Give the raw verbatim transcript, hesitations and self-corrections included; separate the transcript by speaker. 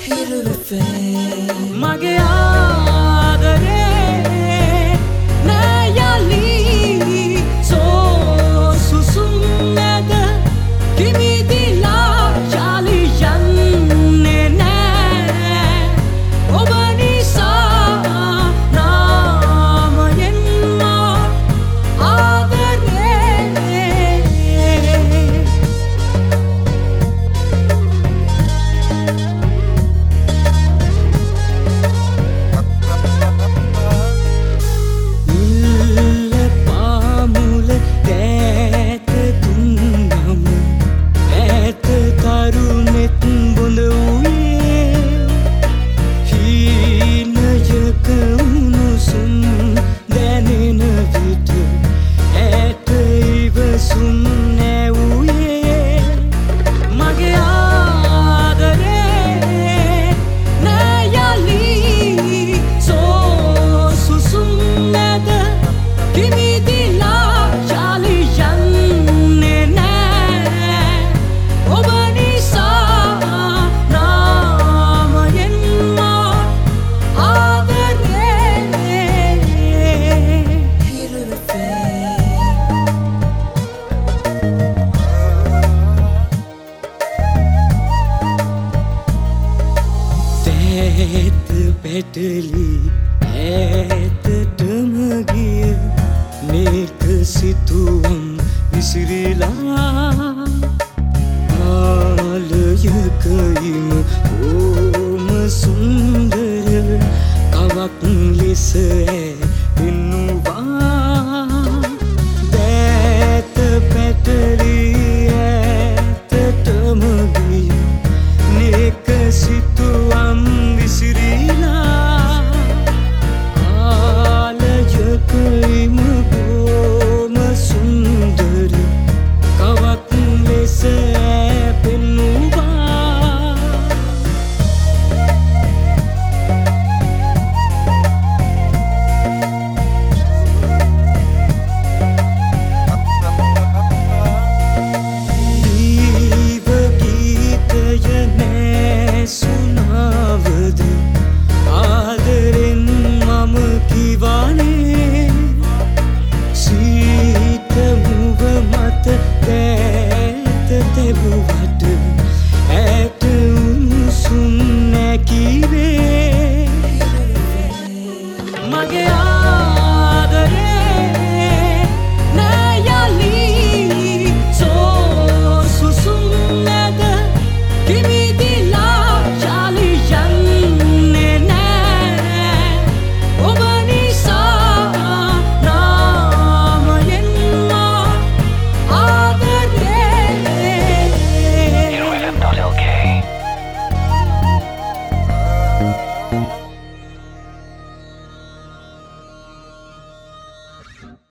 Speaker 1: මගේ ආදරේ නෑයලි සෝ සුසුම් නැද කිමිදිලා යලි යන්නේ නෑ ඔබ නිසා නාමයෙන් මා ආදරේ ඇත පැටලි ඈතටම ගිය මේක සිතුවම් විසිරිලා ආලයකයිම ඕම සුන්දර කවක් ලෙස පෙන්නුවා දෑත පැටලි ඈතටම ගිය මේක සිතුවම් විසිරිලා ආලයකයිම බොහොම සුන්දර කවක් ලෙස පෙන්නුවා දීව ගීතය නැසුනාවද ආදරෙන් මම කිවානේ සීත මුව මත දෑත තැබුවට ඈත උණුසුම් නැකිවේ මගේ